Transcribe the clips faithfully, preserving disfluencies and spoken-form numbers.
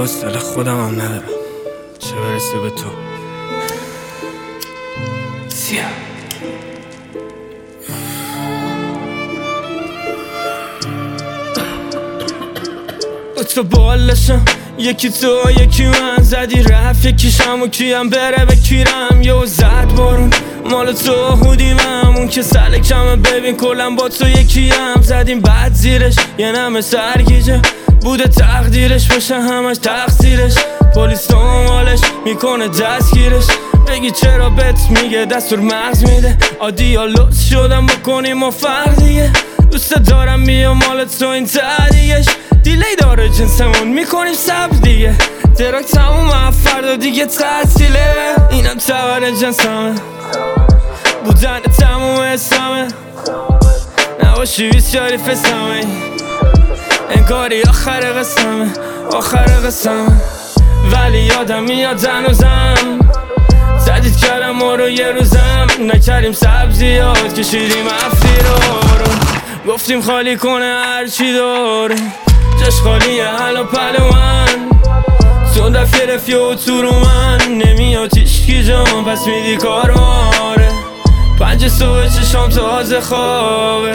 حوصله خودم هم ندارم، چه برسه به تو. سیاه تو بالشم، یکی تو یکی من، زدی رفت یکیشم و کیم بره بکیرم. یه زد بارون مال تو هودیمم، اون که سلکمه ببین کلم با تو یکیم. زدیم بعد زیرش یه نمه سرگیجه، بوده تقدیرش بشه همش تقصیرش. پلیس دنبالش میکنه دستگیرش، بگی چرا بهت میگه دستور مغز میده. آدیالوز شدم بکنیم و فرق دیگه، دوست دارم بیام مال تو این تدیگش. دیلی داره جنسمون میکنیم سب دیگه، تراک تموم فردا دیگه تعطیله. اینم تبر جنسمه، بودن تموم اسمه، نباشی بیسیاری فسمه، انگاری آخر قسمه آخر قسمه. ولی یادم میاد هنوزم زدید کردم ما رو یه روزم، نکردیم سبزیات کشیدیم افتی رو، گفتیم خالی کنه هرچی داره، جاش خالیه حالا پلوان. سون دفت گرفتی و تو رو من نمیاد هیچکی جان، پس میدی کارواره. پنج صبح چشام تازه خوابه،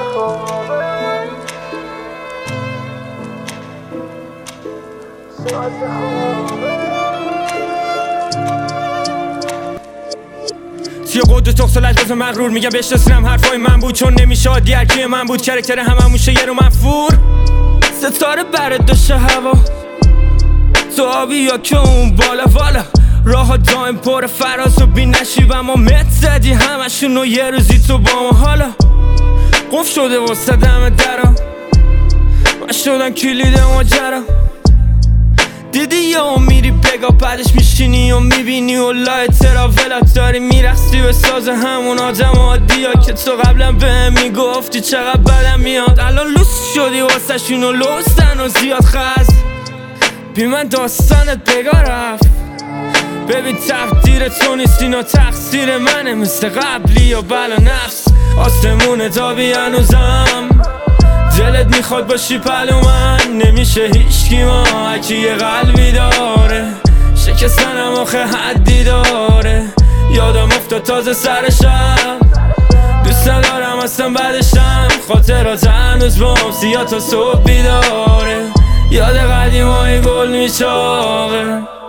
یه قد تخص و لجباز مغرور میگم بهش رسیدم حرفای من بود، چون نمیشه عادی هرکی من بود. کرکتر همه موشه یه رو منفور، ستاره برد داشته هوا تو آبی یا که اون بالا والا. راه ها دایم پر فراز و بی نشیب، اما مت زدی همشون و یه روزی تو با ما. حالا قف شده واسه دم درم، من شدم کلید ماجرا. دیدی یا میری بگا بعدش میشینی و میبینی و لای تراولت داری میرخصی به ساز همون آدم عادی ها که تو قبلا به میگفتی چقدر بدم میاد. الان لوس شدی واسه شون و لوستن و زیاد خست، بی من داستانت بگا رفت. ببین تقدیر تو نیست اینا تقصیر منه، مثل قبلی و بلا نفس آسمون تابی هنوزم. دلت میخواد باشی پلو من، نمیشه هیچکی ما هرکی یه قلبی داره، شکستنم آخه حدی داره. یادم افتاد تازه سرشم، دوست ندارم اصلا بعدشم، خاطرات هنوز بام سیاه تا صبح بیداره. یاد قدیمای گل میچاقه.